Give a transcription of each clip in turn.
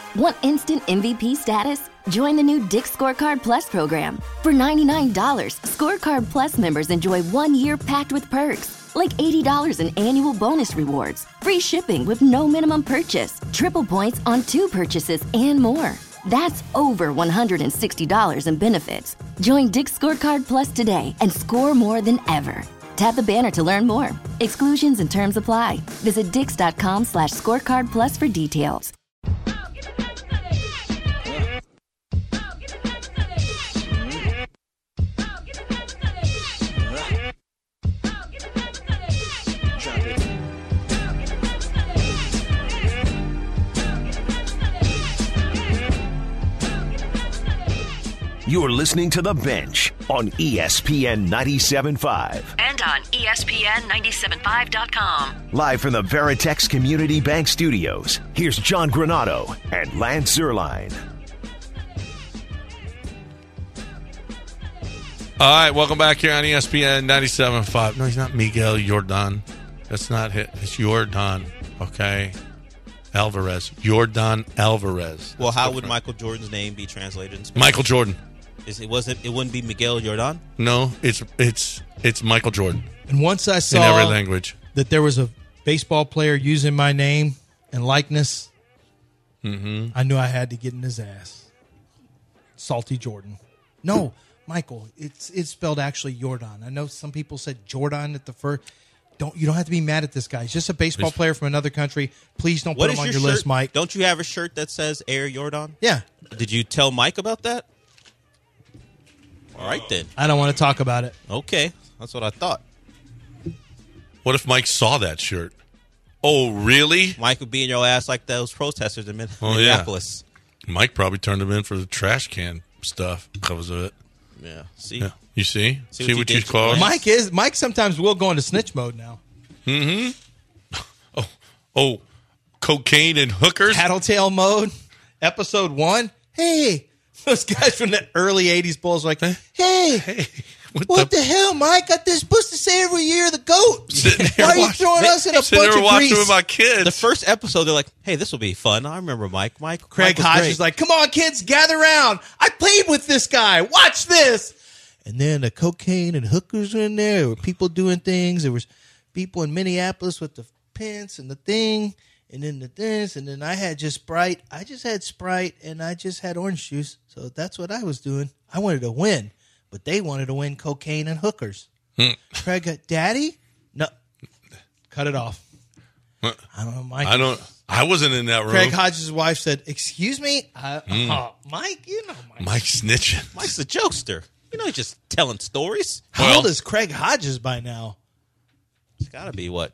Want instant MVP status? Join the new Dick's Scorecard Plus program. For $99, Scorecard Plus members enjoy 1 year packed with perks, like $80 in annual bonus rewards, free shipping with no minimum purchase, triple points on 2 purchases, and more. That's over $160 in benefits. Join Dick's Scorecard Plus today and score more than ever. Tap the banner to learn more. Exclusions and terms apply. Visit dix.com/scorecard plus for details. You're listening to The Bench on ESPN 97.5. And on ESPN975.com. Live from the Veritex Community Bank Studios, here's John Granado and Lance Zierlein. All right, welcome back here on ESPN 97.5. No, he's not Miguel Jordan. That's not it. It's Jordan, okay? Alvarez. Jordan Alvarez. Well, how would Michael Jordan's name be translated in Spanish? Michael Jordan. It wouldn't be Miguel Jordan? No, it's Michael Jordan. And once I saw in every language that there was a baseball player using my name and likeness, I knew I had to get in his ass. Salty Jordan. No, Michael, it's spelled actually Jordan. I know some people said Jordan at the first. You don't have to be mad at this guy. He's just a baseball player from another country. Please don't put him on your list, Mike. Don't you have a shirt that says Air Jordan? Yeah. Did you tell Mike about that? All right, then. I don't want to talk about it. Okay. That's what I thought. What if Mike saw that shirt? Oh, really? Mike would be in your ass like those protesters in Minneapolis. Yeah. Mike probably turned him in for the trash can stuff because of it. Yeah. See? Yeah. You see? See what you caused? Mike sometimes will go into snitch mode now. Oh, cocaine and hookers? Tattletale mode. Episode 1. Hey. Those guys from the early 80s Bulls are like, hey, what the hell, Mike? They're supposed to say every year the GOAT. Why are you throwing us in a bunch of grease? With my kids. The first episode, they're like, hey, this will be fun. I remember Mike. Craig Hodges is like, come on, kids, gather around. I played with this guy. Watch this. And then the cocaine and hookers were in there. There were people doing things. There was people in Minneapolis with the pants and the thing. And then the this, and then I had just Sprite. I just had Sprite, and I just had orange juice. So that's what I was doing. I wanted to win, but they wanted to win cocaine and hookers. Craig got, Daddy? No. Cut it off. I don't know, Mike. I wasn't in that room. Craig Hodges' wife said, excuse me? Mike, you know Mike. Mike's snitching. Mike's a jokester. He's just telling stories. How old is Craig Hodges by now? It's got to be, what,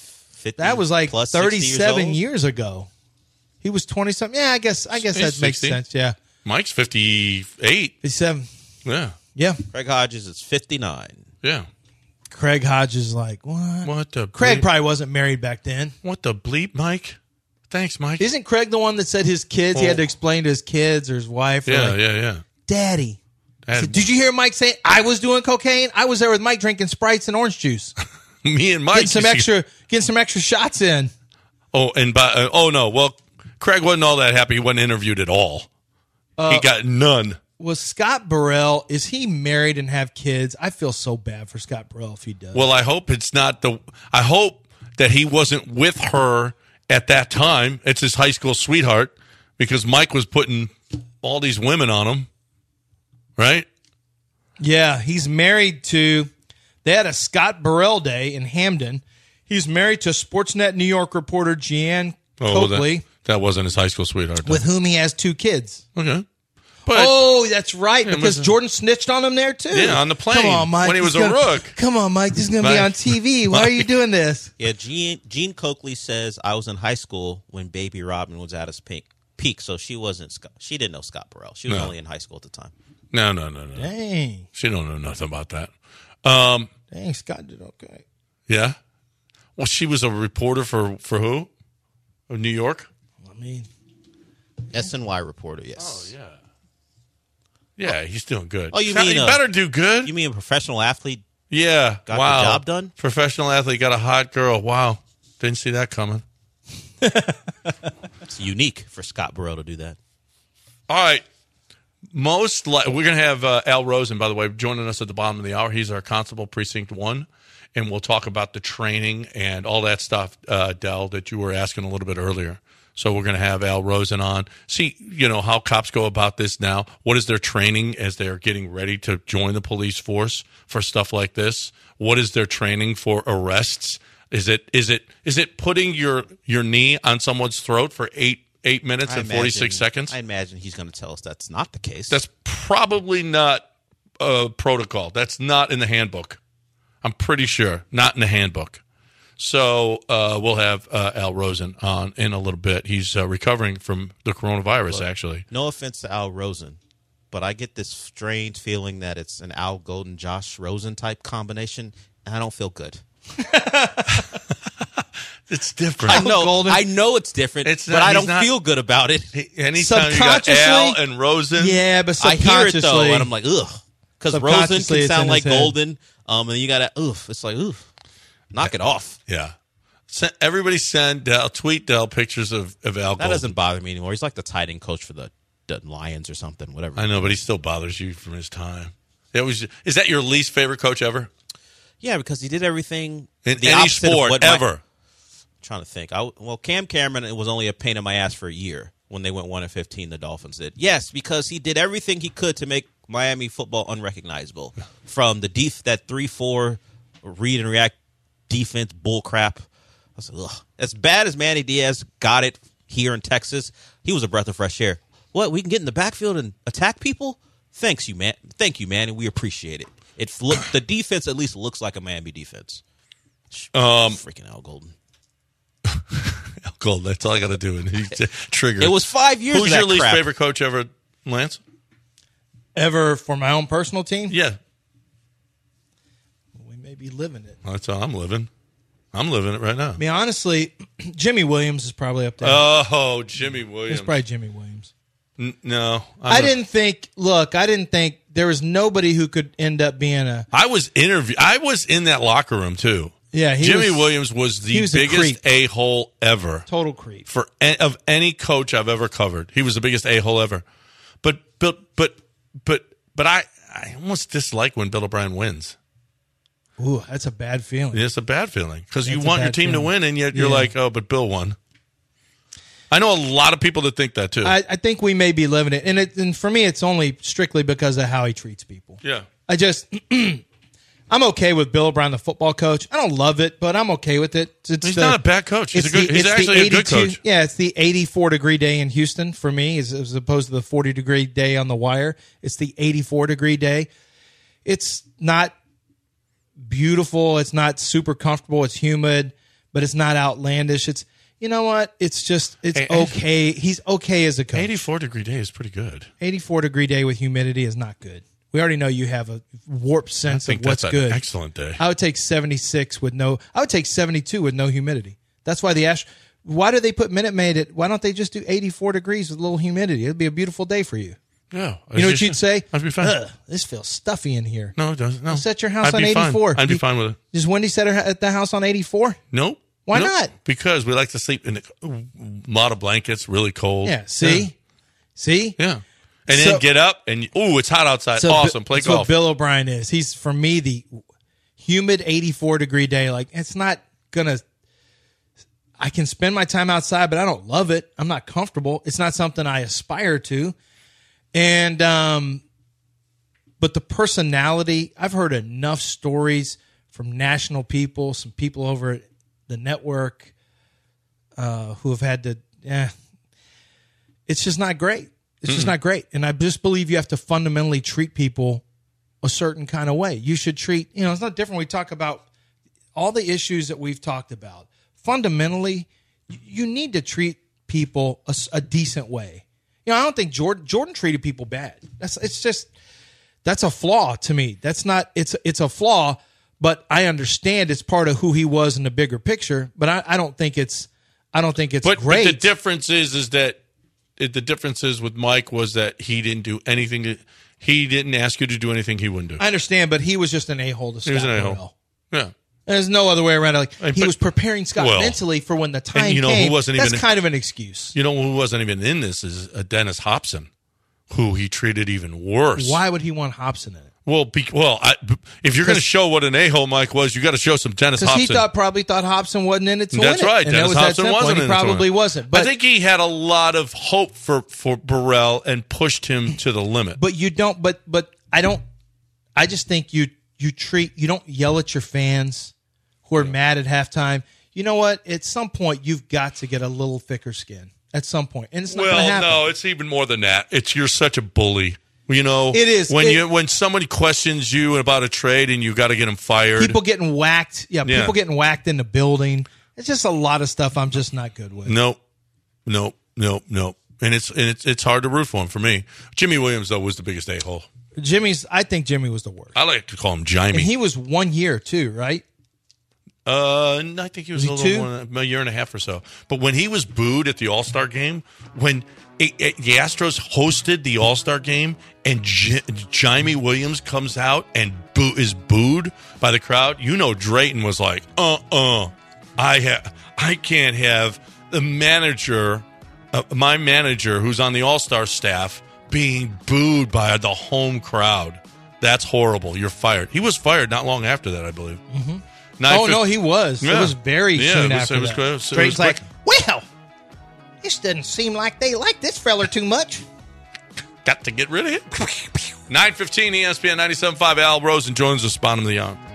50 that was like plus 37 years ago. He was 20-something. Yeah, I guess that 60. makes sense, yeah. Mike's 58. 57. Yeah. Yeah. Craig Hodges is 59. Yeah. Craig Hodges is like, what? What the Craig bleep? probably wasn't married back then. What the bleep, Mike? Thanks, Mike. Isn't Craig the one that said his kids, he had to explain to his kids or his wife? Yeah. Daddy. So, did you hear Mike say, I was doing cocaine? I was there with Mike drinking Sprites and orange juice. Me and Mike. Getting some extra shots in. Oh, and no. Well, Craig wasn't all that happy. He wasn't interviewed at all. He got none. Was Scott Burrell, is he married and have kids? I feel so bad for Scott Burrell if he does. Well, I hope it's not I hope that he wasn't with her at that time. It's his high school sweetheart because Mike was putting all these women on him. Right? Yeah, he's married to, they had a Scott Burrell Day in Hamden. He's married to Sportsnet New York reporter Jeanne Coakley. That wasn't his high school sweetheart. With whom he has 2 kids. Okay. But, that's right, because Jordan snitched on him there, too. Yeah, on the plane. Come on, Mike. When he was a rook. Come on, Mike. This is going to be on TV. Why are you doing this? Yeah, Jeanne Coakley says, I was in high school when Baby Robin was at his peak, so she didn't know Scott Burrell. She was only in high school at the time. No. Dang. She don't know nothing about that. Dang, Scott did okay. Yeah? Well, she was a reporter for who? Of New York? I mean, SNY reporter, yes. Oh, yeah. Yeah, he's doing good. Oh, you mean he better do good? You mean a professional athlete? Yeah. Got the job done? Professional athlete got a hot girl. Wow. Didn't see that coming. It's unique for Scott Burrell to do that. All right. We're going to have Al Rosen, by the way, joining us at the bottom of the hour. He's our constable, Precinct 1, and we'll talk about the training and all that stuff, Del, that you were asking a little bit earlier. So we're going to have Al Rosen on. See, how cops go about this now. What is their training as they're getting ready to join the police force for stuff like this? What is their training for arrests? Is it putting your knee on someone's throat for 8 minutes and 46 seconds? I imagine he's going to tell us that's not the case. That's probably not protocol. That's not in the handbook. I'm pretty sure. Not in the handbook. So we'll have Al Rosen on in a little bit. He's recovering from the coronavirus, actually. No offense to Al Rosen, but I get this strange feeling that it's an Al Golden, Josh Rosen type combination, and I don't feel good. It's different. I know it's different, but I don't feel good about it. Anytime you got Al and Rosen. Yeah, but I subconsciously. hear it, though, and I'm like, ugh. Because Rosen can sound like Golden, and then you got to, oof. It's like, oof. Knock it off. Yeah. Everybody send Del, tweet Del pictures of Al Golden. That doesn't bother me anymore. He's like the tight end coach for the Lions or something, whatever. I know, but he still bothers you from his time. Is that your least favorite coach ever? Yeah, because he did everything in any sport ever. Trying to think. Cam Cameron, it was only a pain in my ass for a year when they went 1-15. The Dolphins did. Yes, because he did everything he could to make Miami football unrecognizable. From the that 3-4 read and react defense bull crap. I was like, ugh. As bad as Manny Diaz got it here in Texas, he was a breath of fresh air. What? We can get in the backfield and attack people? Thank you, Manny. We appreciate it. The defense at least looks like a Miami defense. Freaking Al Golden. Al Golden, that's all I got to do. And he triggered. It was 5 years. Who's your least favorite coach ever, Lance? Ever for my own personal team? Yeah. We may be living it. That's how I'm living. I'm living it right now. I mean, honestly, Jimmy Williams is probably up there. Oh, Jimmy Williams. It's probably Jimmy Williams. No. I didn't think there was nobody who could end up being a... I was in that locker room, too. Yeah, Jimmy Williams was the biggest a-hole ever. Total creep. Of any coach I've ever covered. He was the biggest a-hole ever. But I almost dislike when Bill O'Brien wins. Ooh, that's a bad feeling. It's a bad feeling because you want your team to win, and yet you're like, oh, but Bill won. I know a lot of people that think that too. I think we may be living it, and for me, it's only strictly because of how he treats people. Yeah, I'm okay with Bill O'Brien, the football coach. I don't love it, but I'm okay with it. He's not a bad coach. He's actually a good coach. Yeah, it's the 84-degree day in Houston for me, as opposed to the 40-degree day on the wire. It's the 84-degree day. It's not beautiful. It's not super comfortable. It's humid, but it's not outlandish. It's, you know what? It's okay. He's okay as a coach. 84-degree day is pretty good. 84-degree day with humidity is not good. We already know you have a warped sense of what's good. Excellent day. I would take 76 with no. I would take 72 with no humidity. That's why why do they put Minute Maid at? Why don't they just do 84 degrees with a little humidity? It'd be a beautiful day for you. Yeah. You know what you'd say? I'd be fine. This feels stuffy in here. No, it doesn't. No. Set your house on 84. I'd be fine with it. Does Wendy set her at the house on 84? Nope. Why not? Because we like to sleep in a lot of blankets, really cold. Yeah. See? Yeah. And then get up and, it's hot outside. Awesome. Play golf. That's what Bill O'Brien is. He's, for me, the humid 84-degree day. Like, it's not going to, I can spend my time outside, but I don't love it. I'm not comfortable. It's not something I aspire to. And, but the personality, I've heard enough stories from national people, some people over at the network who have had to, it's just not great. It's just not great. And I just believe you have to fundamentally treat people a certain kind of way. You should treat, it's not different. We talk about all the issues that we've talked about. Fundamentally, you need to treat people a decent way. I don't think Jordan treated people bad. That's a flaw to me. That's not, it's a flaw, but I understand it's part of who he was in the bigger picture, but I don't think it's great. But the difference is that the differences with Mike was that he didn't do anything. He didn't ask you to do anything he wouldn't do. I understand, but he was just an a-hole to Scott Burrell. Yeah. There's no other way around it. Like, he But- was preparing Scott well, mentally for when the time you know who came. wasn't That's even- kind of an excuse. You know who wasn't even in this is Dennis Hobson, who he treated even worse. Why would he want Hobson in it? Well, if you're going to show what an a-hole Mike was, you got to show some Dennis Because Hobson. he probably thought Hobson wasn't in it to That's win it. right. And Dennis that was Hobson that simple. wasn't And in he it to probably win. wasn't. But I think he had a lot of hope for Burrell and pushed him to the limit. But you don't. But I don't. I just think you don't yell at your fans who are mad at halftime. You know what? At some point, you've got to get a little thicker skin. At some point, and it's not going to happen. No, it's even more than that. You're such a bully. You know, It is. when somebody questions you about a trade and you got to get them fired. People getting whacked. Yeah, Yeah. people getting whacked in the building. It's just a lot of stuff I'm just not good with. Nope. And it's hard to root for him. For me, Jimmy Williams though was the biggest a-hole. I think Jimmy was the worst. I like to call him Jimmy. And he was 1 year too, right? I think he was Was a he little more than a year and a half or so. But when he was booed at the All-Star game, when the Astros hosted the All-Star game and Jimmy Williams comes out and is booed by the crowd, you know Drayton was like, I can't have the manager, my manager who's on the All-Star staff being booed by the home crowd. That's horrible. You're fired. He was fired not long after that, I believe. Mm-hmm. Oh, no, he was. Yeah. It was very soon after that. It was Drayton's quick. like, well, this doesn't seem like they like this feller too much. Got to get rid of it. 9:15 ESPN 97.5. Al Rosen joins us, bottom of the hour.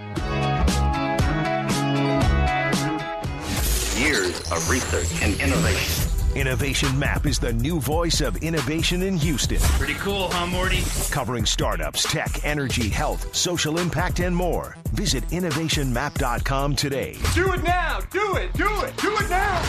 Years of research and innovation. Innovation Map is the new voice of innovation in Houston. Pretty cool, huh, Morty? Covering startups, tech, energy, health, social impact, and more. Visit innovationmap.com today. Do it now! Do it! Do it! Do it now!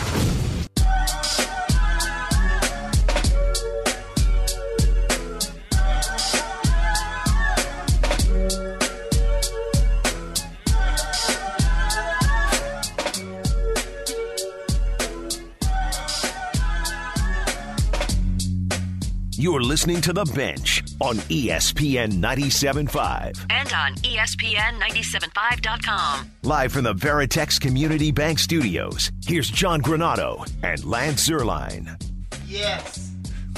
You're listening to The Bench on ESPN 97.5. And on ESPN975.com. Live from the Veritex Community Bank Studios, here's John Granado and Lance Zierlein. Yes.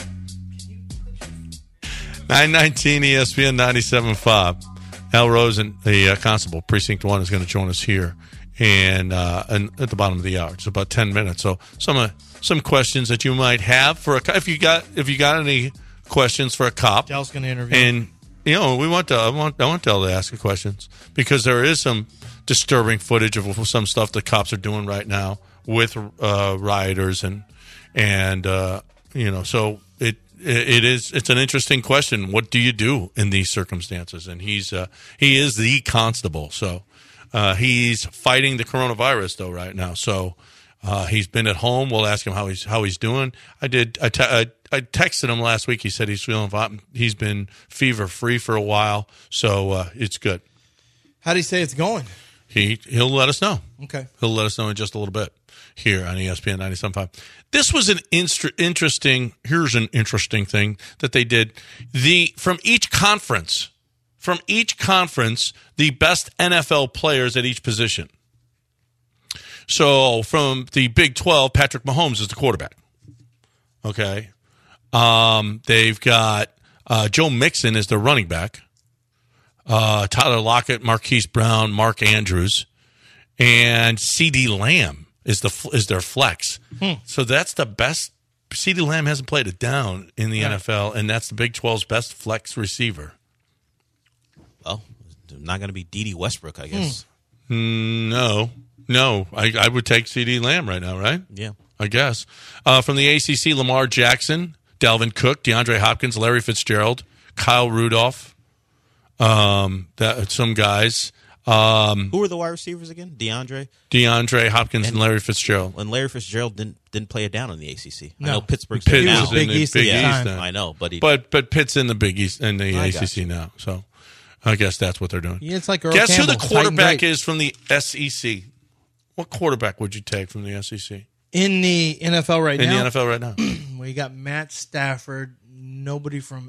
9:19 ESPN 97.5. Al Rosen, the constable, Precinct 1, is going to join us here and at the bottom of the hour. It's about 10 minutes. So some questions that you might have for if you got any questions for a cop. Dell's going to interview. And you know, I want Dell to ask you questions because there is some disturbing footage of some stuff the cops are doing right now with rioters and you know, so it's an interesting question. What do you do in these circumstances? And he is the constable, so he's fighting the coronavirus though right now. So he's been at home. We'll ask him how he's doing. I texted him last week. He said he's feeling fine. He's been fever free for a while, so it's good. How do you say it's going? He'll let us know. Okay. He'll let us know in just a little bit here on ESPN 97.5. This was an interesting. Here's an interesting thing that they did. From each conference, the best NFL players at each position. So from the Big 12, Patrick Mahomes is the quarterback. Okay. They've got Joe Mixon is the running back. Tyler Lockett, Marquise Brown, Mark Andrews, and CeeDee Lamb is their flex. So that's the best. CeeDee Lamb hasn't played it down in the NFL, and that's the Big 12's best flex receiver. Well, not going to be Dede Westbrook, I guess. No. I would take CeeDee Lamb right now, right? Yeah. I guess. From the ACC, Lamar Jackson, Dalvin Cook, DeAndre Hopkins, Larry Fitzgerald, Kyle Rudolph, some guys. Who were the wide receivers again? DeAndre Hopkins and Larry Fitzgerald. And Larry Fitzgerald didn't play it down in the ACC. No. I know Pittsburgh's Pitt in now. was in the Big East now. I know, but but Pitt's in the Big East and the I ACC got you. now. So I guess that's what they're doing. Yeah, it's like Earl Guess Campbell, who the quarterback fighting is from the SEC? What quarterback would you take from the SEC? in the NFL right In now. the NFL right now. Well, you got Matt Stafford, nobody from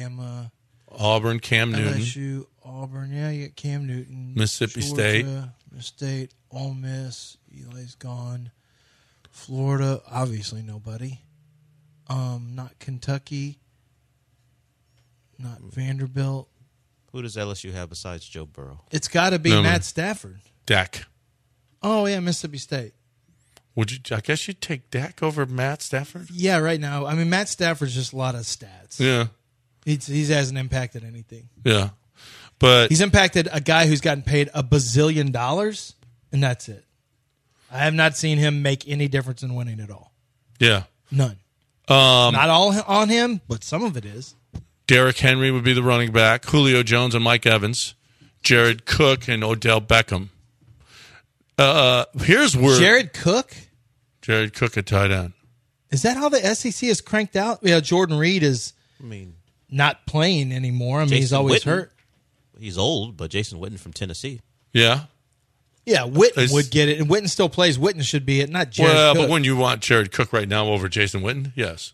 Alabama, Auburn, Cam Newton. LSU, Auburn. Yeah, you got Cam Newton, Mississippi Georgia, State. State, Ole Miss, Eli's gone. Florida, obviously nobody. Not Kentucky. Not Vanderbilt. Who does LSU have besides Joe Burrow? It's got to be No, no. Matt Stafford. Dak. Oh, yeah, Mississippi State. Would you? I guess you'd take Dak over Matt Stafford. Yeah, right now. I mean, Matt Stafford's just a lot of stats. Yeah, He hasn't impacted anything. yeah, but He's impacted a guy who's gotten paid $1 bazillion, and that's it. I have not seen him make any difference in winning at all. yeah. None. Not all on him, but some of it is. Derrick Henry would be the running back. Julio Jones and Mike Evans. Jared Cook and Odell Beckham. Here's where Jared Cook? Jared Cook at tight end. Is that how the SEC is cranked out? Yeah, Jordan Reed is not playing anymore. I mean, he's Jason always Witten. hurt. He's old, but Jason Witten from Tennessee. Yeah. Yeah, Witten It's- would get it, and Witten still plays. Witten should be it, not Jared Well, Cook. but when you want Jared Cook right now over Jason Witten, yes.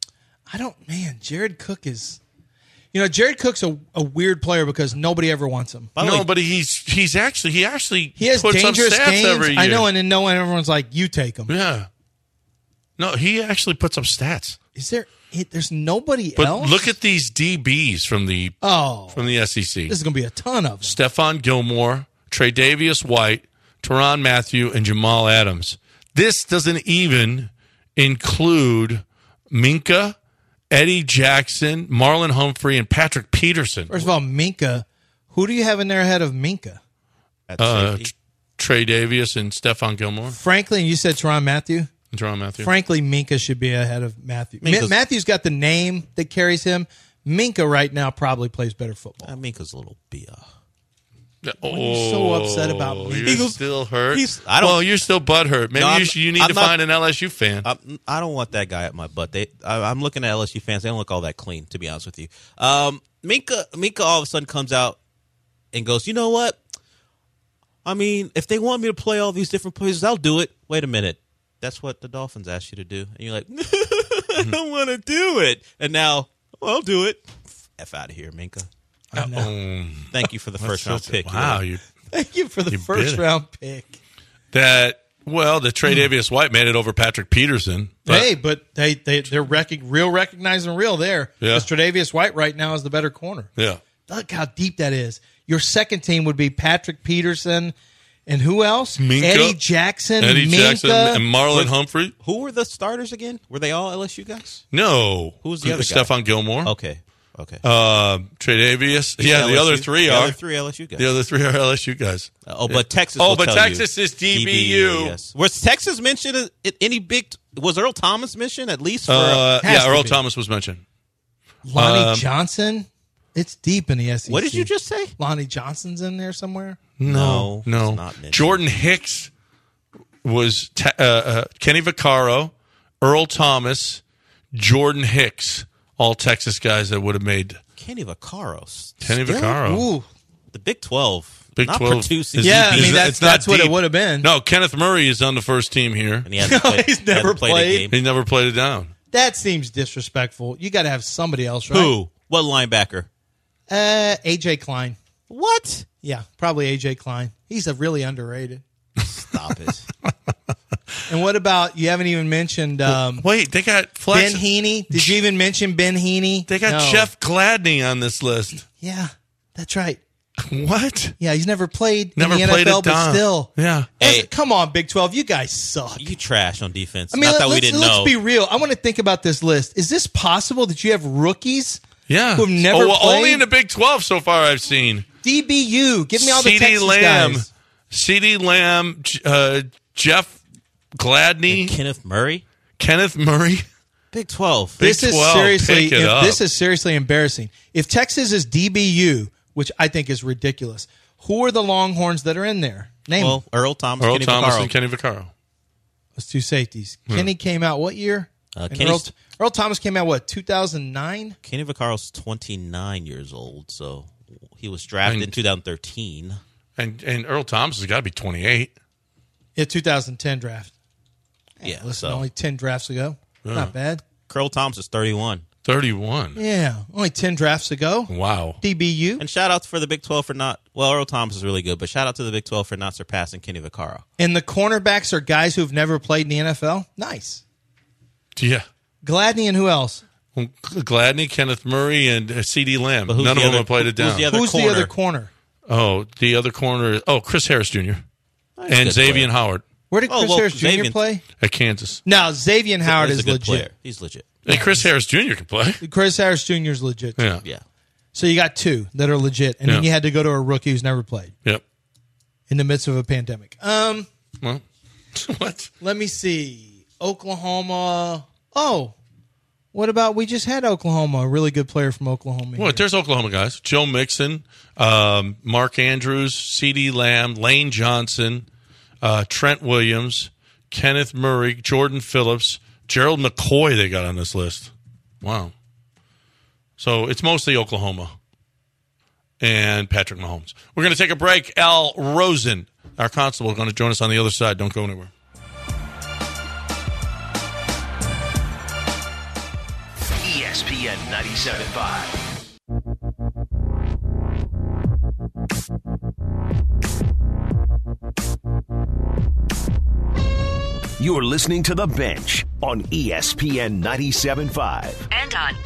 Jared Cook is... Jared Cook's a weird player because nobody ever wants him. By the No, way, but he actually He has puts dangerous up stats games. every year. I know, and then everyone's like, you take him. Yeah. No, he actually puts up stats. Is there... There's nobody But else? look at these DBs from the SEC. This is going to be a ton of them. Stephon Gilmore, Tre'Davious White, Tyrann Mathieu, and Jamal Adams. This doesn't even include Minka, Eddie Jackson, Marlon Humphrey, and Patrick Peterson. First of all, Minka. Who do you have in there ahead of Minka? at safety. Tre'Davious and Stephon Gilmore. Frankly, and you said Tyrann Mathieu. And Tyrann Mathieu. Frankly, Minka should be ahead of Matthew. Minka's- Matthew's got the name that carries him. Minka right now probably plays better football. Minka's a little beer. Oh, you're so upset about Minka? You're still hurt. I don't- Well, you're still butthurt. Maybe No, you need I'm to not- find an LSU fan. I don't want that guy at my butt. I'm looking at LSU fans. They don't look all that clean, to be honest with you. Minka all of a sudden comes out and goes, you know what? I mean, if they want me to play all these different places, I'll do it. Wait a minute. That's what the Dolphins asked you to do. And you're like, I don't want to do it. And now, I'll do it. F out of here, Minka. I know. Thank you for the first round pick. Wow, you Thank you for the You first bit it. round pick. the Tre'Davious White made it over Patrick Peterson. But, They're real recognizing real there. Yeah. Because Tre'Davious White right now is the better corner. yeah. Look how deep that is. Your second team would be Patrick Peterson and who else? Minka, Eddie Jackson, Eddie Minka. Jackson, and Marlon Humphrey. Who were the starters again? Were they all LSU guys? No. Who was the other guy? Stephon Gilmore. Okay. Tre'Davious. Yeah, the LSU? other three The are. other three LSU guys. The other three are LSU guys. But Texas. Oh, will but tell Texas you. is DBU. Yes. Was Texas mentioned at any big? Was Earl Thomas mentioned at least for? Has to Earl be. Thomas was mentioned. Lonnie Johnson. It's deep in the SEC. what did you just say? Lonnie Johnson's in there somewhere? No, it's not mentioned. Jordan Hicks was Kenny Vaccaro, Earl Thomas, Jordan Hicks, all Texas guys that would have made Kenny Vaccaro. Kenny Still? Vaccaro. Ooh. The Big 12. Big not 12 producing. is- Yeah, I is- mean, it's not that's what it deep. would have been. No, Kenneth Murray is on the first team here. And he hasn't played, He's never hasn't played a played. game. He never played it down. That seems disrespectful. You got to have somebody else, right? Who? What linebacker? AJ Klein. What? Yeah, probably AJ Klein. He's a really underrated. Stop it. And what about, you haven't even mentioned Wait, they got Ben Flex. Heaney. Did you even mention Ben Heaney? They got No. Jeff Gladney on this list. Yeah, that's right. What? Yeah, he's never played Never in the played NFL, it but down. still. Yeah. Hey. Come on, Big 12. You guys suck. You trash on defense. I mean, not that we let's didn't know. be real. I want to think about this list. Is this possible that you have rookies Yeah. who have never well, played? only in the Big 12 so far I've seen. DBU. Give me all the CeeDee Texas Lamb, guys. CeeDee Lamb, Jeff Gladney, Kenneth Murray. Kenneth Murray. Big 12. Big This is 12, seriously. pick it up. This is seriously embarrassing. If Texas is DBU, which I think is ridiculous, who are the Longhorns that are in there? Name Well, them. Earl Thomas, Earl Kenny Thomas Vaccaro. and Kenny Vaccaro. Those two safeties. Kenny came out what year? And Kenny's- Earl Thomas came out what, 2009? Kenny Vaccaro's 29 years old, so he was drafted in 2013. And Earl Thomas has got to be 28. Yeah, 2010 draft. Yeah, Listen, so only 10 drafts ago. Not bad. Earl Thomas is 31. 31. Yeah, only 10 drafts ago. Wow. DBU. And shout out for the Big 12 for not, well, Earl Thomas is really good, but shout out to the Big 12 for not surpassing Kenny Vaccaro. And the cornerbacks are guys who've never played in the NFL. Nice. Yeah. Gladney and who else? Gladney, Kenneth Murray, and C.D. Lamb. But who's None the of them other- have played it down. who's the other Who's corner? the other corner? Oh, the other corner. Oh, Chris Harris Jr. and good Xavier player. Howard Where did Chris Harris Jr. Xavier- play? at Kansas. Now, Xavier Howard He's a is good legit. player. He's legit. Hey, Chris Harris Jr. can play. Chris Harris Jr. is legit. Yeah. Yeah. So you got two that are legit, and then Yeah. you had to go to a rookie who's never played Yep. in the midst of a pandemic. Well, what? Let me see. Oklahoma. Oh, what about we just had Oklahoma, a really good player from Oklahoma. Well, here. there's Oklahoma guys. Joe Mixon, Mark Andrews, C.D. Lamb, Lane Johnson, Trent Williams, Kenneth Murray, Jordan Phillips, Gerald McCoy they got on this list. Wow. So it's mostly Oklahoma and Patrick Mahomes. We're going to take a break. Al Rosen, our constable, is going to join us on the other side. Don't go anywhere. ESPN 97.5. You're listening to The Bench on ESPN 97.5. And on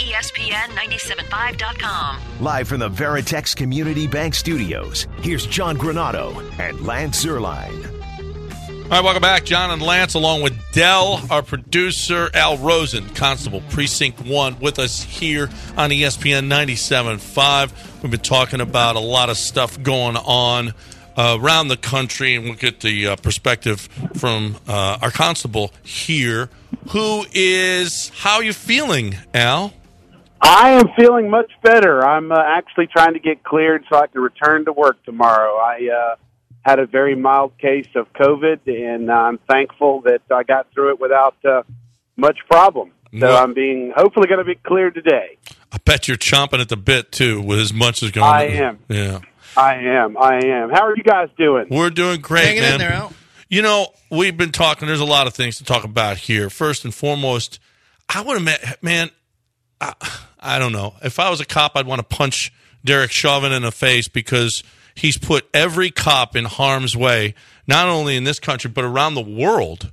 ESPN975.com. Live from the Veritex Community Bank Studios, here's John Granado and Lance Zierlein. All right, welcome back. John and Lance, along with Dell, our producer, Al Rosen, Constable, Precinct 1, with us here on ESPN 97.5. We've been talking about a lot of stuff going on around the country, and we'll get the perspective from our Constable here. How are you feeling, Al? I am feeling much better. I'm actually trying to get cleared so I can return to work tomorrow. I had a very mild case of COVID, and I'm thankful that I got through it without much problem. So I'm hopefully going to be cleared today. I bet you're chomping at the bit, too, with as much as going on. I am. Yeah. I am. How are you guys doing? We're doing great, Hanging man. in there, Al. You know, we've been talking. There's a lot of things to talk about here. First and foremost, I would have man, I don't know. If I was a cop, I'd want to punch Derek Chauvin in the face because he's put every cop in harm's way, not only in this country, but around the world.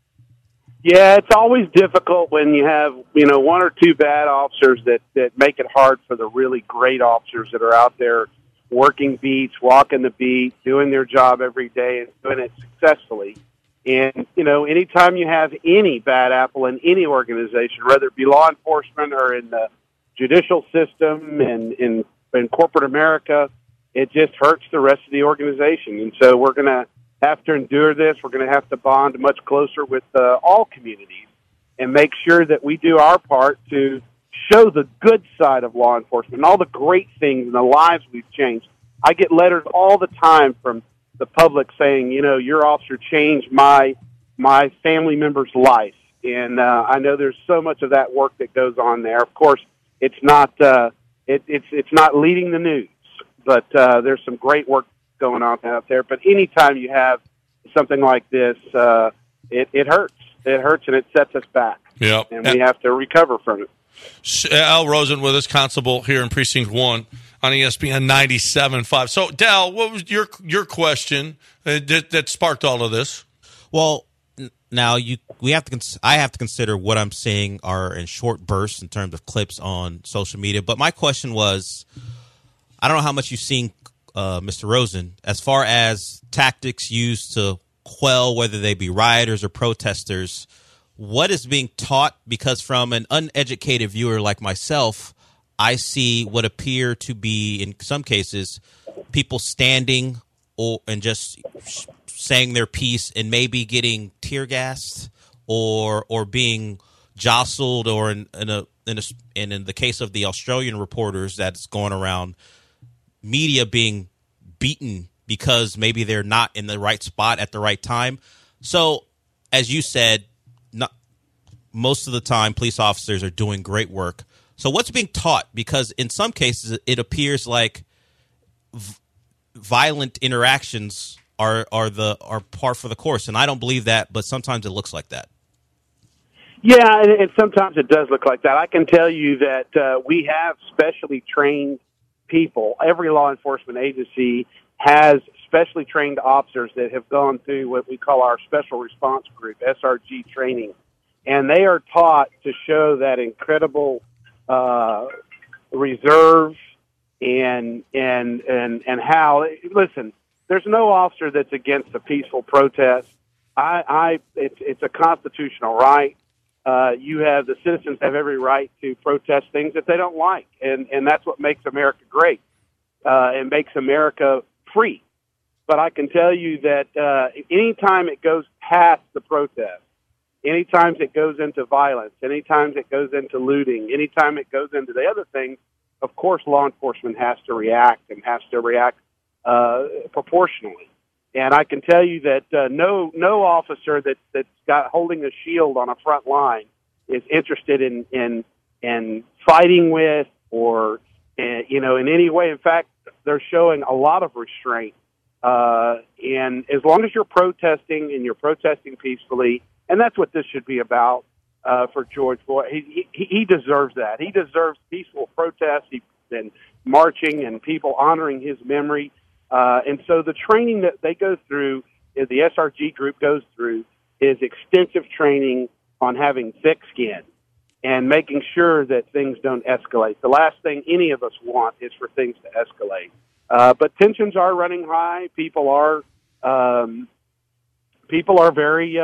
Yeah, it's always difficult when you have, one or two bad officers that make it hard for the really great officers that are out there working beats, walking the beat, doing their job every day and doing it successfully. And, anytime you have any bad apple in any organization, whether it be law enforcement or in the judicial system and in corporate America, it just hurts the rest of the organization. And so we're going to have to endure this. We're going to have to bond much closer with all communities and make sure that we do our part to show the good side of law enforcement and all the great things and the lives we've changed. I get letters all the time from the public saying, your officer changed my family member's life. And I know there's so much of that work that goes on there. Of course, it's not it's not leading the news, but there's some great work going on out there. But anytime you have something like this, it hurts. It hurts and it sets us back. Yep. And we have to recover from it. Al Rosen with us, Constable, here in Precinct 1 on ESPN 97.5. So, Dal, what was your question that sparked all of this? Well, now I have to consider what I'm seeing are in short bursts in terms of clips on social media. But my question was, I don't know how much you've seen, Mr. Rosen, as far as tactics used to quell whether they be rioters or protesters. What is being taught? Because from an uneducated viewer like myself, I see what appear to be, in some cases, people standing and just saying their piece and maybe getting tear gassed or being jostled, or in the case of the Australian reporters that's going around, media being beaten because maybe they're not in the right spot at the right time. So, as you said, most of the time, police officers are doing great work. So what's being taught? Because in some cases, it appears like violent interactions are par for the course, and I don't believe that, but sometimes it looks like that. Yeah, and sometimes it does look like that. I can tell you that we have specially trained people. Every law enforcement agency has specially trained officers that have gone through what we call our Special Response Group, SRG training. And they are taught to show that incredible reserve and how, listen, there's no officer that's against a peaceful protest. It's a constitutional right. The citizens have every right to protest things that they don't like. And that's what makes America great. It makes America free. But I can tell you that anytime it goes past the protest, anytime it goes into violence, anytime it goes into looting, anytime it goes into the other things, of course law enforcement has to react and has to react proportionally. And I can tell you that no officer that's got holding a shield on a front line is interested in fighting with or in any way. In fact, they're showing a lot of restraint. And as long as you're protesting and you're protesting peacefully, and that's what this should be about for George Floyd. He deserves that. He deserves peaceful protests and marching and people honoring his memory. And so the training that they go through, the SRG group goes through, is extensive training on having thick skin and making sure that things don't escalate. The last thing any of us want is for things to escalate. But tensions are running high. People are very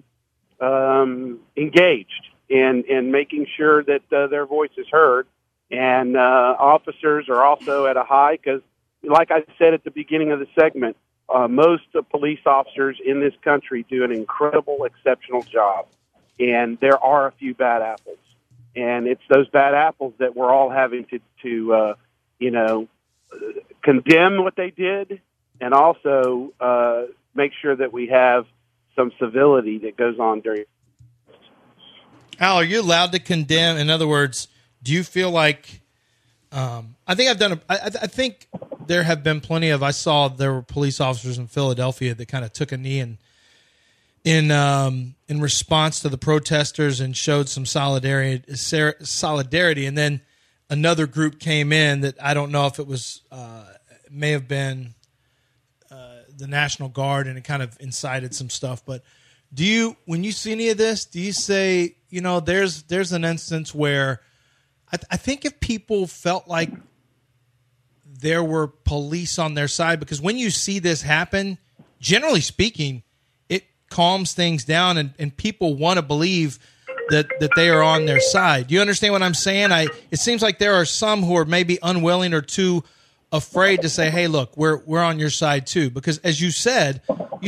engaged in making sure that their voice is heard. And officers are also at a high because, like I said at the beginning of the segment, most police officers in this country do an incredible, exceptional job. And there are a few bad apples. And it's those bad apples that we're all having to condemn what they did and also make sure that we have some civility that goes on during. Al, are you allowed to condemn? In other words, do you feel like I think there have been plenty of. I saw there were police officers in Philadelphia that kind of took a knee in response to the protesters and showed some solidarity. And then another group came in that I don't know if it was may have been the National Guard, and it kind of incited some stuff. But when you see any of this, do you say, there's an instance where I think if people felt like there were police on their side, because when you see this happen, generally speaking, it calms things down and people want to believe that they are on their side. Do you understand what I'm saying? It seems like there are some who are maybe unwilling or too afraid to say, hey, look, we're on your side too. Because as you said,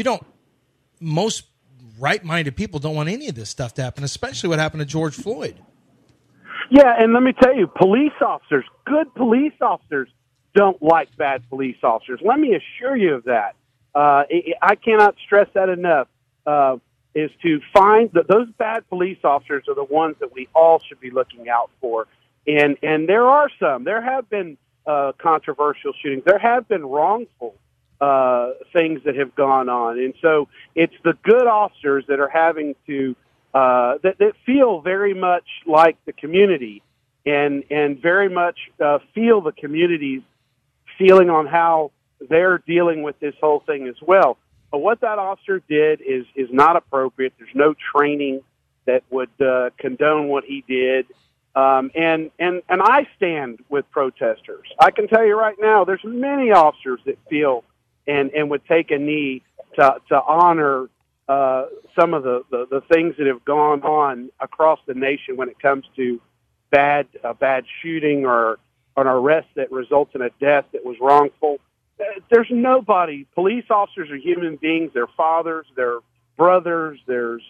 most right-minded people don't want any of this stuff to happen, especially what happened to George Floyd. Yeah, and let me tell you, police officers, good police officers, don't like bad police officers. Let me assure you of that. I cannot stress that enough, is to find that those bad police officers are the ones that we all should be looking out for. And there are some. There have been controversial shootings. There have been wrongful things that have gone on. And so it's the good officers that are having to that feel very much like the community and very much feel the community's feeling on how they're dealing with this whole thing as well. But what that officer did is not appropriate. There's no training that would condone what he did. And I stand with protesters. I can tell you right now, there's many officers that feel and would take a knee to honor some of the things that have gone on across the nation when it comes to a bad shooting or an arrest that results in a death that was wrongful. There's nobody. Police officers are human beings. They're fathers. They're brothers.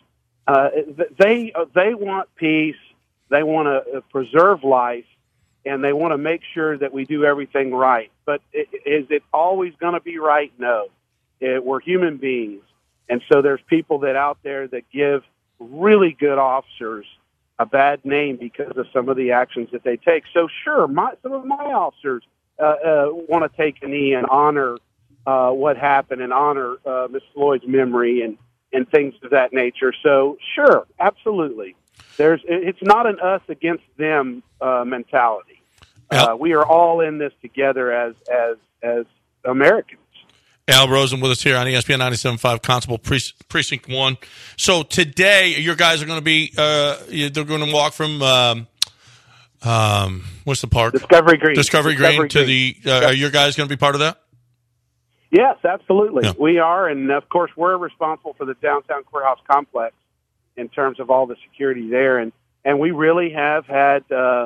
They want peace. They want to preserve life, and they want to make sure that we do everything right. But is it always going to be right? No. We're human beings. And so there's people that out there that give really good officers a bad name because of some of the actions that they take. So sure, some of my officers want to take a knee and honor what happened and honor Miss Floyd's memory and things of that nature. So sure, absolutely. It's not an us against them mentality. We are all in this together as Americans. Al Rosen with us here on ESPN 97.5 Constable Precinct 1. So today, your guys are going to be they're going to walk from what's the park? Discovery Green to the. Are your guys going to be part of that? Yes, absolutely. Yeah. We are, and of course, we're responsible for the downtown courthouse complex in terms of all the security there, and we really have had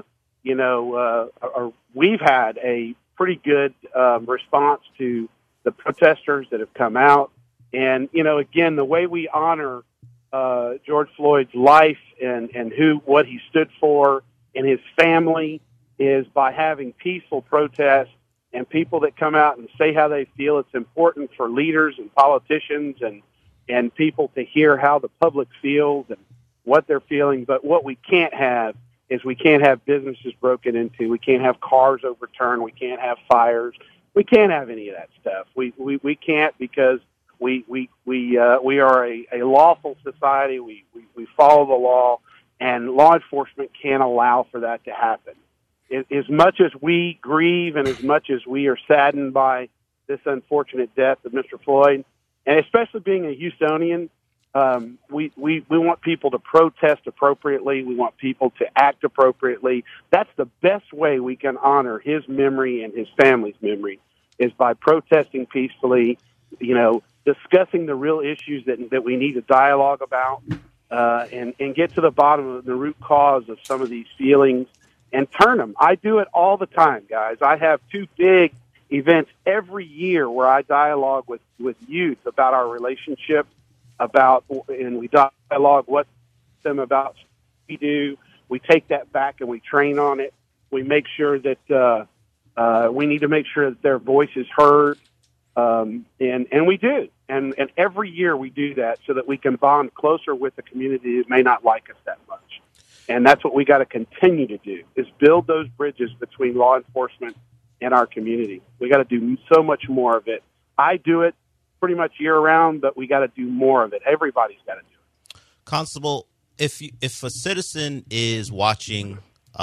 we've had a pretty good response to the protesters that have come out. And, again, the way we honor George Floyd's life and what he stood for and his family is by having peaceful protests and people that come out and say how they feel. It's important for leaders and politicians and people to hear how the public feels and what they're feeling. But what we can't have is we can't have businesses broken into. We can't have cars overturned. We can't have fires. We can't have any of that stuff. We can't, because we are a lawful society. We follow the law, and law enforcement can't allow for that to happen. As much as we grieve and as much as we are saddened by this unfortunate death of Mr. Floyd, and especially being a Houstonian, we want people to protest appropriately. We want people to act appropriately. That's the best way we can honor his memory and his family's memory, is by protesting peacefully, discussing the real issues that we need to dialogue about, and get to the bottom of the root cause of some of these feelings and turn them. I do it all the time, guys. I have 2 big events every year where I dialogue with youth about our relationship, and we dialogue what them about we do. We take that back and we train on it. We make sure that we need to make sure that their voice is heard, and we do. And every year we do that so that we can bond closer with the community that may not like us that much. And that's what we got to continue to do, is build those bridges between law enforcement and our community. We got to do so much more of it. I do it pretty much year round, but we got to do more of it. Everybody's got to do it. Constable, if a citizen is watching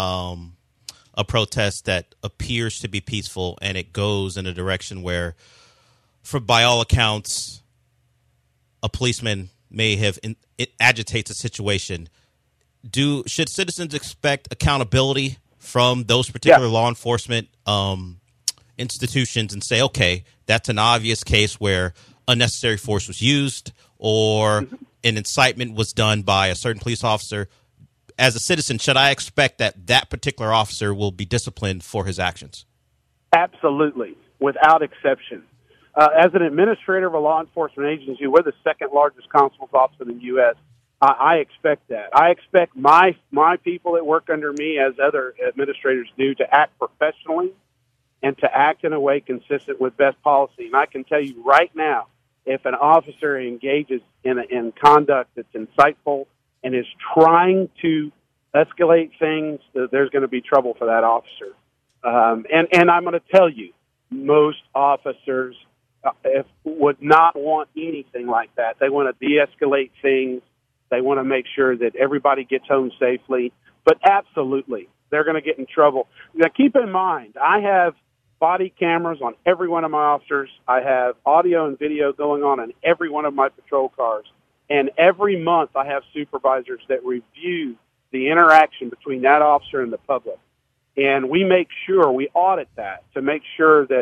a protest that appears to be peaceful and it goes in a direction where, by all accounts, a policeman may have it agitates a situation, should citizens expect accountability from those particular law enforcement institutions and say, okay, that's an obvious case where unnecessary force was used or an incitement was done by a certain police officer? As a citizen, should I expect that particular officer will be disciplined for his actions? Absolutely, without exception. As an administrator of a law enforcement agency, we're the second largest constable's office in the U.S. I expect that. I expect my people that work under me, as other administrators do, to act professionally and to act in a way consistent with best policy. And I can tell you right now, if an officer engages in conduct that's insightful and is trying to escalate things, there's going to be trouble for that officer. And I'm going to tell you, most officers would not want anything like that. They want to de-escalate things. They want to make sure that everybody gets home safely. But absolutely, they're going to get in trouble. Now, keep in mind, I have body cameras on every one of my officers. I have audio and video going on in every one of my patrol cars. And every month I have supervisors that review the interaction between that officer and the public. And we make sure, we audit that to make sure that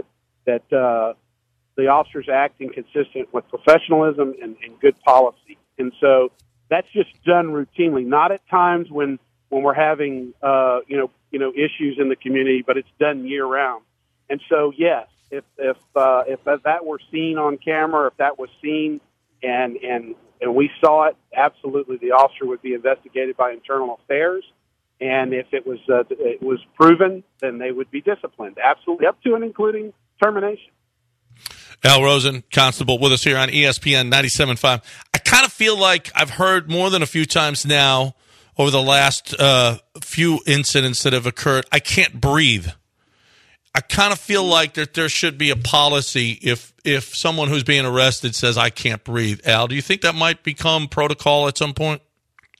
the officer's acting consistent with professionalism and good policy. And so that's just done routinely, not at times when we're having issues in the community, but it's done year round. And so, yes, if that were seen on camera, if that was seen and we saw it, absolutely the officer would be investigated by Internal Affairs. And if it was proven, then they would be disciplined, absolutely, up to and including termination. Al Rosen, Constable, with us here on ESPN 97.5. I kind of feel like I've heard more than a few times now over the last few incidents that have occurred, I can't breathe. I kind of feel like that there should be a policy if someone who's being arrested says, I can't breathe. Al, do you think that might become protocol at some point?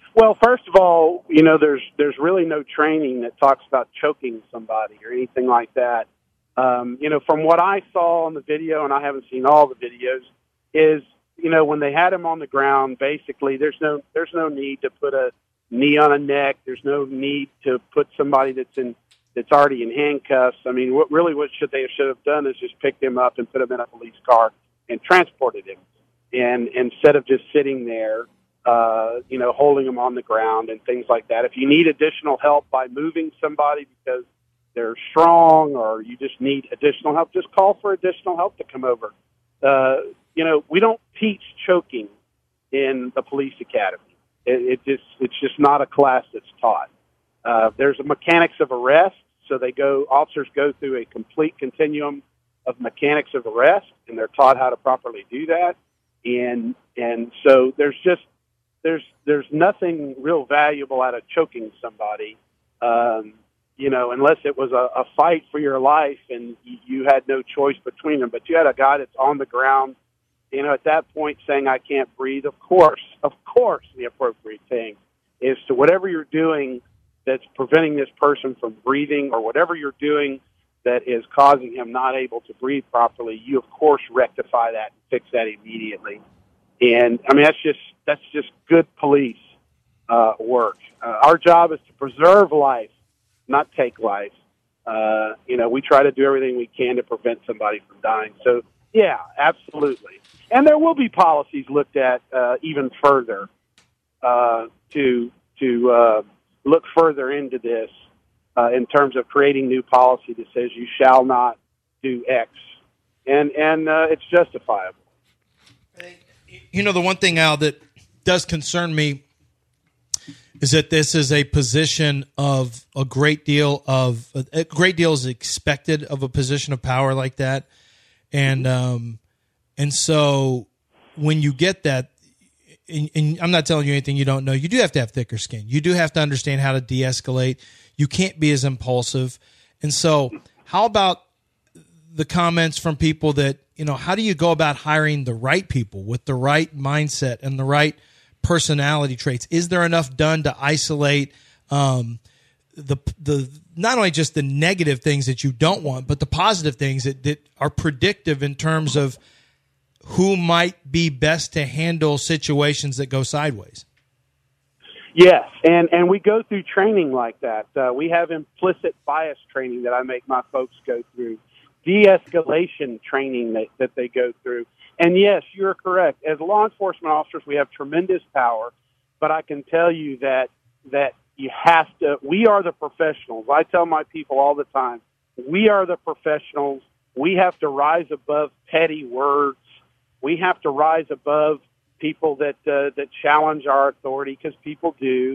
Well, first of all, you know, there's really no training that talks about choking somebody or anything like that. You know, from what I saw on the video, and I haven't seen all the videos, is, you know, when they had him on the ground, basically there's no need to put a knee on a neck. There's no need to put somebody that's already in handcuffs. I mean, what they should have done is just picked him up and put him in a police car and transported him, and instead of just sitting there, you know, holding them on the ground and things like that. If you need additional help by moving somebody because they're strong or you just need additional help, just call for additional help to come over. You know, we don't teach choking in the police academy. It's just not a class that's taught. There's a mechanics of arrest, so officers go through a complete continuum of mechanics of arrest, and they're taught how to properly do that. And so there's nothing real valuable out of choking somebody, you know, unless it was a fight for your life and you had no choice between them. But you had a guy that's on the ground, you know, at that point saying, I can't breathe. Of course, the appropriate thing is to whatever you're doing that's preventing this person from breathing or whatever you're doing that is causing him not able to breathe properly, you, of course, rectify that and fix that immediately. And, I mean, that's just good police work. Our job is to preserve life, not take life. You know, we try to do everything we can to prevent somebody from dying. So, yeah, absolutely. And there will be policies looked at even further to look further into this in terms of creating new policy that says you shall not do X. And it's justifiable. You know, the one thing, Al, that does concern me is that this is a position of a great deal is expected of a position of power like that. And so when you get that, and I'm not telling you anything you don't know, you do have to have thicker skin. You do have to understand how to de-escalate. You can't be as impulsive. And so how about the comments from people that, you know, how do you go about hiring the right people with the right mindset and the right personality traits? Is there enough done to isolate the not only just the negative things that you don't want, but the positive things that are predictive in terms of who might be best to handle situations that go sideways? Yes, and we go through training like that. We have implicit bias training that I make my folks go through, de-escalation training that they go through. And yes, you're correct. As law enforcement officers, we have tremendous power, but I can tell you that you have to, we are the professionals. I tell my people all the time, we are the professionals. We have to rise above petty words. We have to rise above people that challenge our authority, because people do.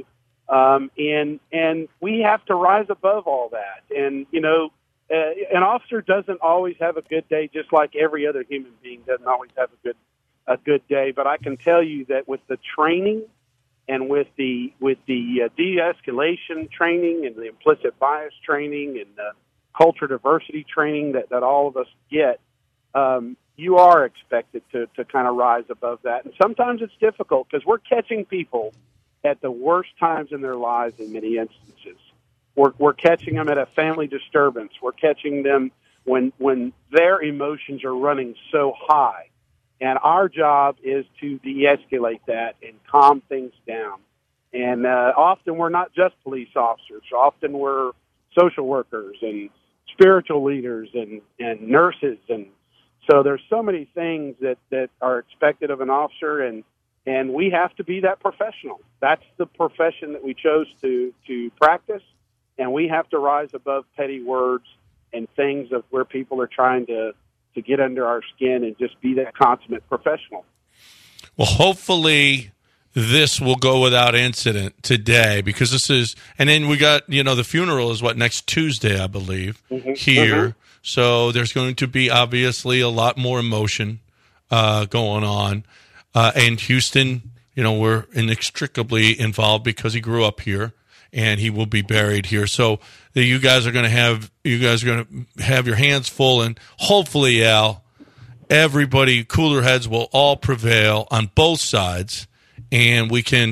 And we have to rise above all that. And, you know, an officer doesn't always have a good day, just like every other human being doesn't always have a good day. But I can tell you that with the training and with the de-escalation training and the implicit bias training and the culture diversity training that all of us get, you are expected to kind of rise above that. And sometimes it's difficult because we're catching people at the worst times in their lives in many instances. We're catching them at a family disturbance. We're catching them when their emotions are running so high. And our job is to de-escalate that and calm things down. And often we're not just police officers. Often we're social workers and spiritual leaders and nurses. And so there's so many things that are expected of an officer, and we have to be that professional. That's the profession that we chose to practice. And we have to rise above petty words and things of where people are trying to get under our skin and just be that consummate professional. Well, hopefully this will go without incident today, because this is, and then we got, you know, the funeral is next Tuesday, I believe, here. Mm-hmm. So there's going to be obviously a lot more emotion going on. And Houston, you know, we're inextricably involved because he grew up here. And he will be buried here. So you guys are going to have your hands full, and hopefully, Al, everybody, cooler heads will all prevail on both sides, and we can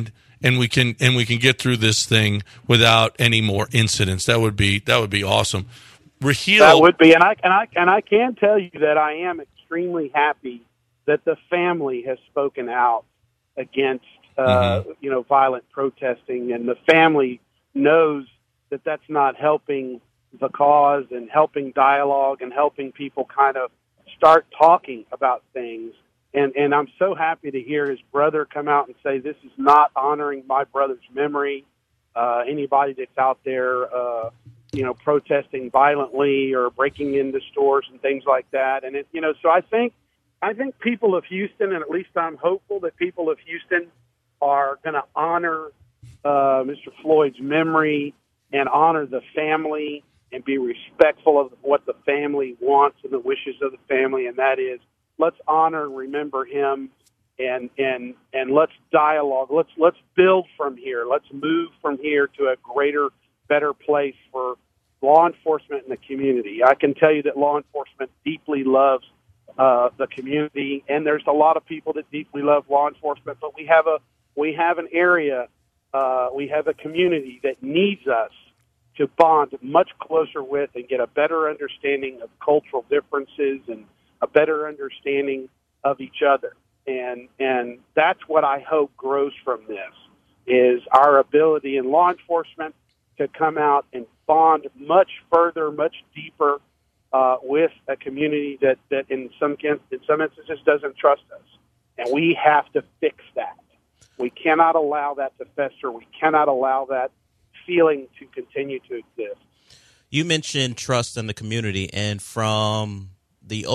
and we can get through this thing without any more incidents. That would be awesome. Raheel, that would be, and I can tell you that I am extremely happy that the family has spoken out against violent protesting, and the family knows that that's not helping the cause and helping dialogue and helping people kind of start talking about things. And I'm so happy to hear his brother come out and say, this is not honoring my brother's memory. Anybody that's out there, protesting violently or breaking into stores and things like that. And so I think people of Houston, and at least I'm hopeful that people of Houston are going to honor Mr. Floyd's memory and honor the family and be respectful of what the family wants and the wishes of the family, and that is, let's honor and remember him, and let's dialogue. Let's build from here. Let's move from here to a greater, better place for law enforcement and the community. I can tell you that law enforcement deeply loves the community, and there's a lot of people that deeply love law enforcement. But we have an area, we have a community that needs us to bond much closer with and get a better understanding of cultural differences and a better understanding of each other. And that's what I hope grows from this, is our ability in law enforcement to come out and bond much further, much deeper with a community that in some instances doesn't trust us. And we have to fix that. We cannot allow that to fester. We cannot allow that feeling to continue to exist. You mentioned trust in the community, and from the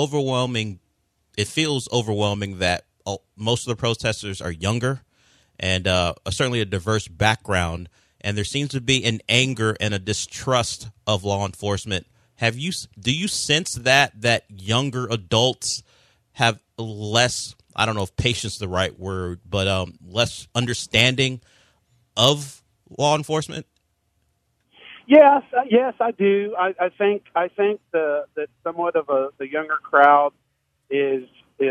it feels overwhelming that most of the protesters are younger and certainly a diverse background, and there seems to be an anger and a distrust of law enforcement. Do you sense that younger adults have less, I don't know if patience is the right word, but less understanding of law enforcement? Yes, I do. I think that somewhat of the younger crowd is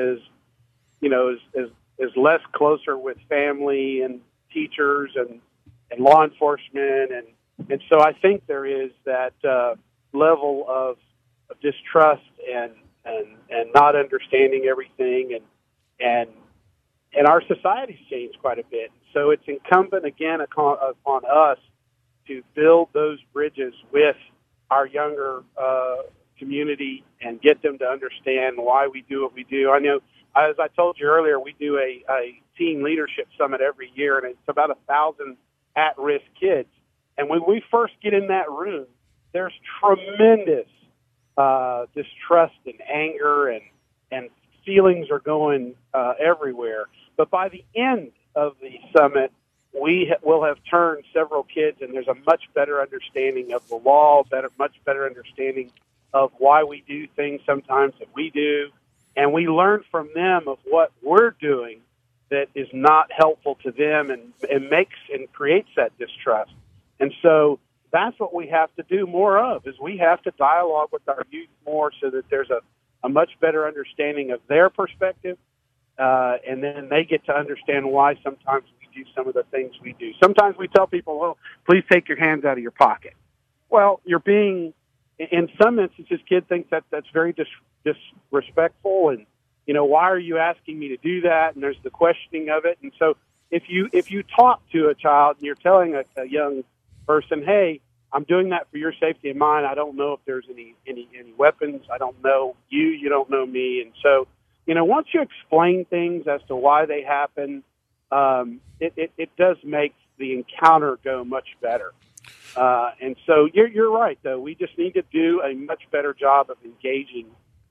less closer with family and teachers and law enforcement, and so I think there is that level of distrust and not understanding everything, and our society's changed quite a bit. So it's incumbent again upon us to build those bridges with our younger community and get them to understand why we do what we do. I know, as I told you earlier, we do a teen leadership summit every year, and it's about 1,000 at-risk kids. And when we first get in that room, there's tremendous distrust and anger, and feelings are going everywhere. But by the end of the summit, we will have turned several kids, and there's a much better understanding of the law, much better understanding of why we do things sometimes that we do, and we learn from them of what we're doing that is not helpful to them and makes and creates that distrust. And so that's what we have to do more of, is we have to dialogue with our youth more so that there's a much better understanding of their perspective, and then they get to understand why sometimes we do some of the things we do. Sometimes we tell people, well, please take your hands out of your pocket. Well, you're being, in some instances, kids think that's very disrespectful, and, why are you asking me to do that? And there's the questioning of it. And so if you talk to a child and you're telling a young person, hey, I'm doing that for your safety and mine. I don't know if there's any weapons. I don't know you. You don't know me. And so, once you explain things as to why they happen, it does make the encounter go much better. And so you're right, though. We just need to do a much better job of engaging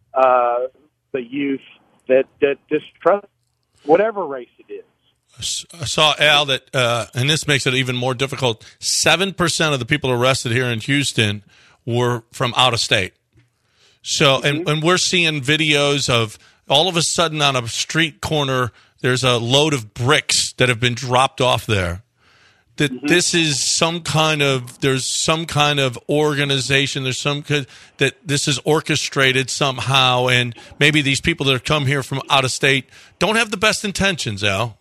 the youth that distrust whatever race it is. I saw, Al, that, and this makes it even more difficult, 7% of the people arrested here in Houston were from out of state. So, and we're seeing videos of all of a sudden on a street corner, there's a load of bricks that have been dropped off there. That this is there's some kind of organization, that this is orchestrated somehow, and maybe these people that have come here from out of state don't have the best intentions, Al.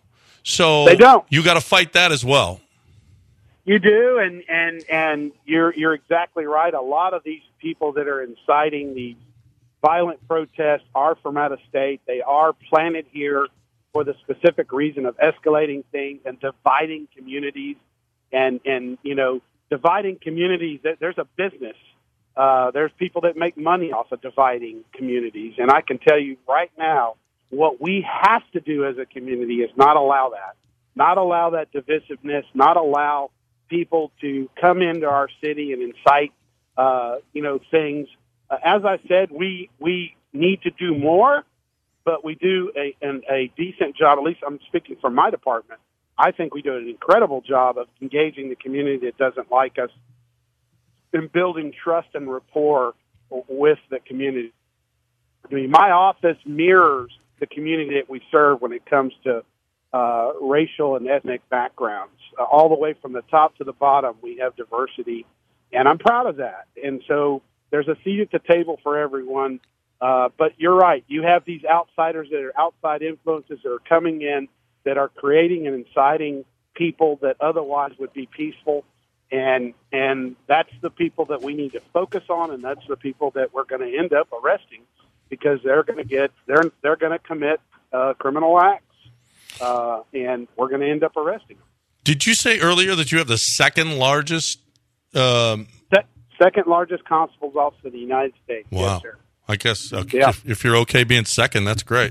So They don't. You got to fight that as well. You do, and you're exactly right. A lot of these people that are inciting these violent protests are from out of state. They are planted here for the specific reason of escalating things and dividing communities. And dividing communities, there's a business. There's people that make money off of dividing communities. And I can tell you right now, what we have to do as a community is not allow that divisiveness, not allow people to come into our city and incite, things. As I said, we need to do more, but we do a decent job. At least I'm speaking for my department. I think we do an incredible job of engaging the community that doesn't like us and building trust and rapport with the community. I mean, my office mirrors the community that we serve when it comes to racial and ethnic backgrounds. All the way from the top to the bottom, we have diversity, and I'm proud of that. And so there's a seat at the table for everyone. But you're right. You have these outsiders that are outside influences that are coming in that are creating and inciting people that otherwise would be peaceful. And that's the people that we need to focus on, and that's the people that we're going to end up arresting because they're going to commit criminal acts, and we're going to end up arresting them. Did you say earlier that you have the second largest? Second largest constable's office in the United States. Wow. Yes, sir. I guess Yeah. if you're okay being second, that's great.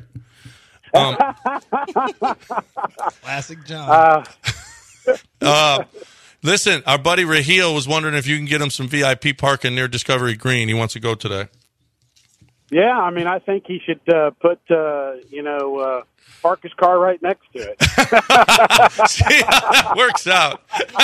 Classic John. Listen, our buddy Raheel was wondering if you can get him some VIP parking near Discovery Green. He wants to go today. Yeah, I mean, I think he should park his car right next to it. See how that works out.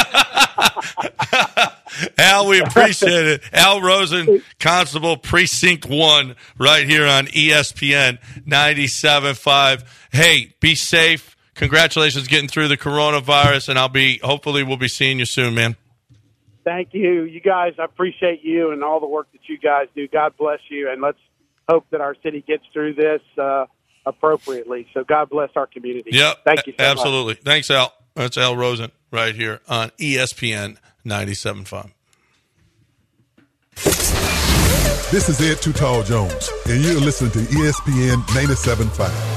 Al, we appreciate it. Al Rosen, Constable, Precinct 1, right here on ESPN 97.5. Hey, be safe. Congratulations getting through the coronavirus, and hopefully we'll be seeing you soon, man. Thank you. You guys, I appreciate you and all the work that you guys do. God bless you, and let's hope that our city gets through this appropriately. So God bless our community. Yep. Thank you so absolutely. much. Thanks, Al. That's Al Rosen right here on ESPN 97.5. This is Ed Too Tall Jones, and you're listening to ESPN 97.5.